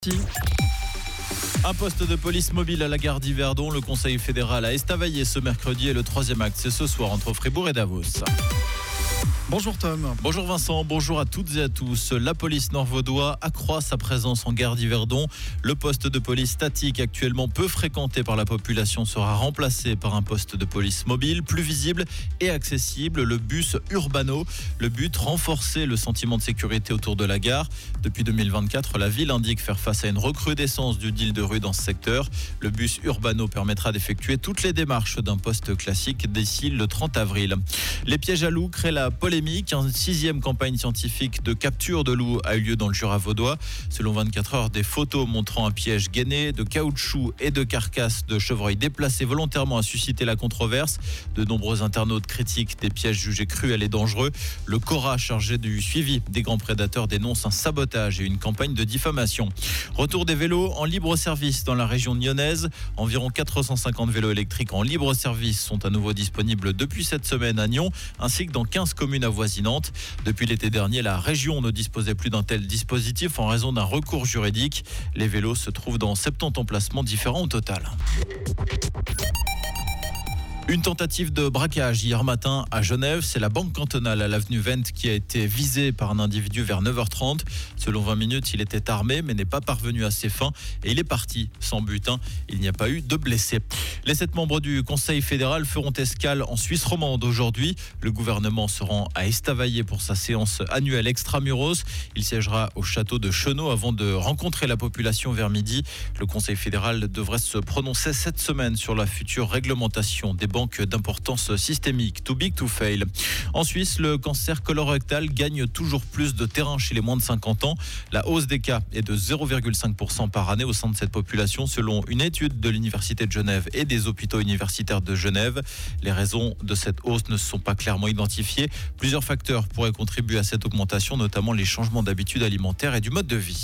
Un poste de police mobile à la gare d'Yverdon. Le Conseil fédéral a estavaillé ce mercredi et le troisième acte, c'est ce soir entre Fribourg et Davos. Bonjour Tom. Bonjour Vincent, bonjour à toutes et à tous. La police nord-vaudois accroît sa présence en gare d'Yverdon. Le poste de police statique, actuellement peu fréquenté par la population, sera remplacé par un poste de police mobile, plus visible et accessible, le bus Urbano. Le but, renforcer le sentiment de sécurité autour de la gare. Depuis 2024, la ville indique faire face à une recrudescence du deal de rue dans ce secteur. Le bus Urbano permettra d'effectuer toutes les démarches d'un poste classique d'ici le 30 avril. Les pièges à loups créent la polémique. Une 6e campagne scientifique de capture de loups a eu lieu dans le Jura vaudois. Selon 24 heures, des photos montrant un piège gainé de caoutchouc et de carcasses de chevreuils déplacés volontairement a suscité la controverse. De nombreux internautes critiquent des pièges jugés cruels et dangereux. Le CORA, chargé du suivi des grands prédateurs, dénonce un sabotage et une campagne de diffamation. Retour des vélos en libre service dans la région nyonnaise. Environ 450 vélos électriques en libre service sont à nouveau disponibles depuis cette semaine à Nyon, ainsi que dans 15 communes avoisinantes. Depuis l'été dernier, la région ne disposait plus d'un tel dispositif en raison d'un recours juridique. Les vélos se trouvent dans 70 emplacements différents au total. Une tentative de braquage hier matin à Genève. C'est la banque cantonale à l'avenue Wendt qui a été visée par un individu vers 9h30. Selon 20 minutes, il était armé mais n'est pas parvenu à ses fins et il est parti sans butin. Il n'y a pas eu de blessés. Les 7 membres du Conseil fédéral feront escale en Suisse romande aujourd'hui. Le gouvernement se rend à Estavayer pour sa séance annuelle extramuros. Il siégera au château de Chenot avant de rencontrer la population vers midi. Le Conseil fédéral devrait se prononcer cette semaine sur la future réglementation des banques d'importance systémique, too big to fail. En Suisse, le cancer colorectal gagne toujours plus de terrain chez les moins de 50 ans. La hausse des cas est de 0,5% par année au sein de cette population, selon une étude de l'Université de Genève et des hôpitaux universitaires de Genève. Les raisons de cette hausse ne sont pas clairement identifiées. Plusieurs facteurs pourraient contribuer à cette augmentation, notamment les changements d'habitudes alimentaires et du mode de vie.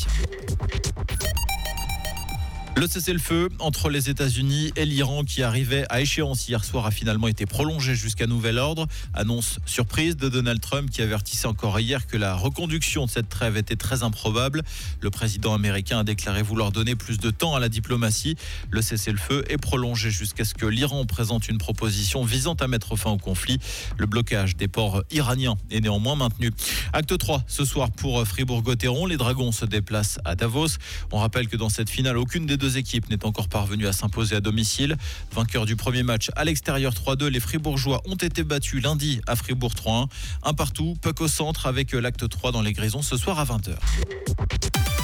Le cessez-le-feu entre les États-Unis et l'Iran qui arrivait à échéance hier soir a finalement été prolongé jusqu'à nouvel ordre. Annonce surprise de Donald Trump qui avertissait encore hier que la reconduction de cette trêve était très improbable. Le président américain a déclaré vouloir donner plus de temps à la diplomatie. Le cessez-le-feu est prolongé jusqu'à ce que l'Iran présente une proposition visant à mettre fin au conflit. Le blocage des ports iraniens est néanmoins maintenu. Acte 3 ce soir pour Fribourg-Gotteron. Les Dragons se déplacent à Davos. On rappelle que dans cette finale, aucune des deux équipes n'est encore parvenue à s'imposer à domicile. Vainqueur du premier match à l'extérieur 3-2, les Fribourgeois ont été battus lundi à Fribourg 3-1. Un partout, puck au centre avec l'acte 3 dans les Grisons ce soir à 20h.